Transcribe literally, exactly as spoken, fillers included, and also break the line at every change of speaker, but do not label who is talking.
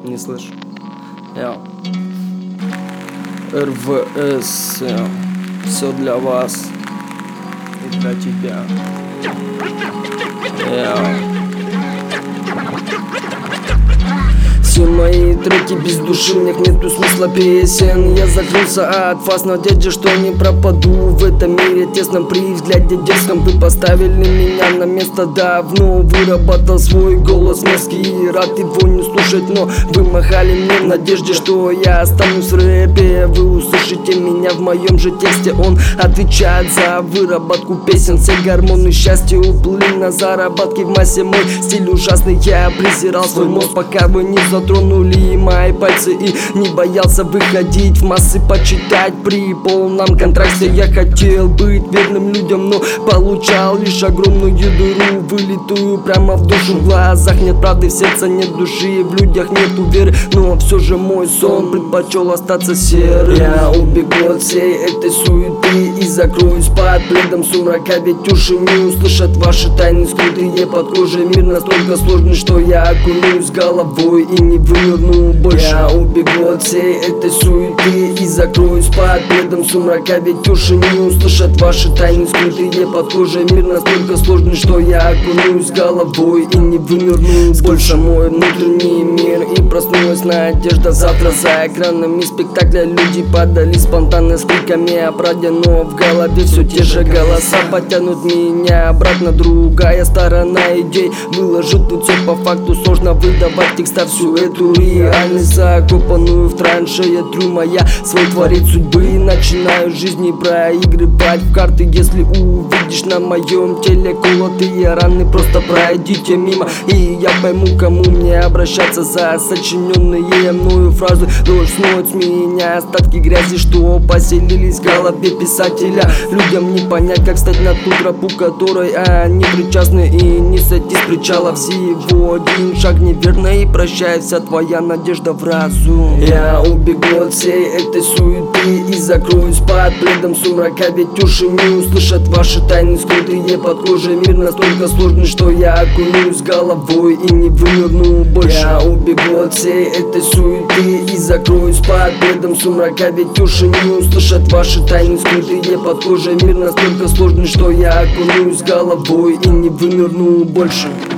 Не слышу. Я. эр вэ эс. Все для вас и для тебя. Я. Все мои треки без души, в них нету смысла песен. Я закрылся от фаз, в надежде, что не пропаду в этом мире тесном. При взгляде дерзком вы поставили меня на место давно. Выработал свой голос мерзкий, рад его не слушать, но вы махали мне в надежде, что я останусь в рэпе. Вы услышите меня в моем же тексте. Он отвечает за выработку песен. Все гормоны счастья уплыли на заработки в массе. Мой стиль ужасный, я презирал свой мозг, пока вы не затронули мои пальцы. И не боялся выходить в массы, почитать при полном контрасте. Я хотел быть верным людям, но получал лишь огромную дыру, вылитую прямо в душу. В глазах нет правды, в сердце нет души, в людях нету веры, но все же мой сон предпочел остаться серым. Я убегу от всей этой суеты и закроюсь под пледом сумрака, ведь уши не услышат ваши тайны, скрытые под кожей. Мир настолько сложный, что я окунусь головой и не вынырну больше. Я убегу от всей этой суеты и закроюсь под пледом сумрака, ведь уши не услышат ваши тайны, скрытые под кожей. Мир настолько сложный, что я окунусь головой и не вынырну больше. Мой внутренний мир, и проснулась надежда. Завтра за экранами спектакля люди подались спонтанно с криками о правде, но в голове все те же голоса потянут меня обратно. Другая сторона идей выложит тут все по факту. Сложно выдавать текста всю эту реальность, закопанную в траншее трюма. Я свой творец судьбы, начинаю жизни проигрывать в карты. Если увидишь на моем теле колотые раны, просто пройдите мимо, и я пойму, кому мне обращаться за сочиненные мною фразы. Дождь смоет с меня остатки грязи, что поселились в голове писателя. Людям не понять, как стать на ту тропу, которой они причастны, и не сойти с причала. Всего один шаг неверно, и прощает вся твоя надежда в разум. Я убегу от всей этой суеты и закроюсь под пледом сумрака, ведь уши не услышат ваши тайны, скрытые под кожей. Мир настолько сложный, что я окунусь головой и не вынырну больше. Я убегу от всей этой суеты и закроюсь под пледом сумрака, ведь уши не услышат ваши тайны, скрытые под кожей. Мир настолько сложный, что я окунусь головой и не вынырну больше.